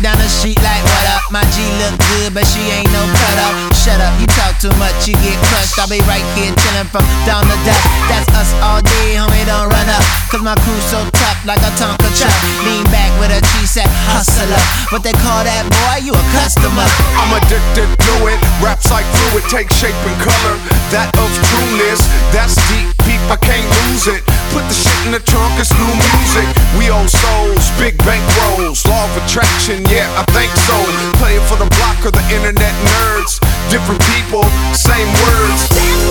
down the street like, what up? My G look good, but she ain't no cut up. Shut up, you talk too much, you get crushed. I'll be right here chillin' from dawn to dusk. That's us all day, homie, don't run up. Cause my crew's so tough like a Tonka truck. Lean back with a G-set hustler. What they call that, boy? You a customer. I'm addicted to it. Raps like fluid, take shape and color. That of trueness, that's deep, peep, I can't lose it. Put the shit in the trunk, it's new music. We old souls, big bank rolls. Law of attraction, yeah, I think so. Play it for the block or the internet nerds. Different people, same words.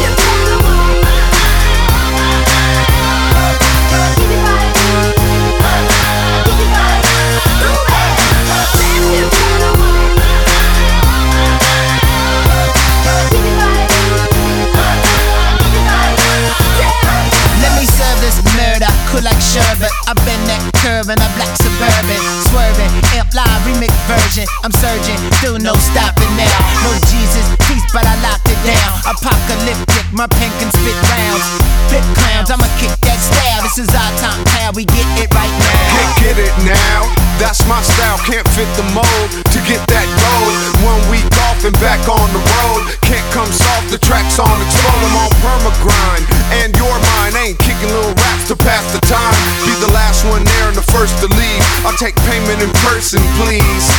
Like sherbet, I been that curve and a black Suburban, swerving, amp live remix version. I'm surging, still no stopping now. No Jesus peace, but I locked it down. Apocalyptic, my pen can spit rounds. Flip clowns, I'ma kick that style. This is our time, pal, we get it right now. Get it now, that's my style. Can't fit the mold to get that gold. 1 week off and back on the road. Can't come soft, the track's on explode. I'm on perma-grind, and your mind ain't kicking little raps to pass the time. Be the last one there and the first to leave. I'll take payment in person, please.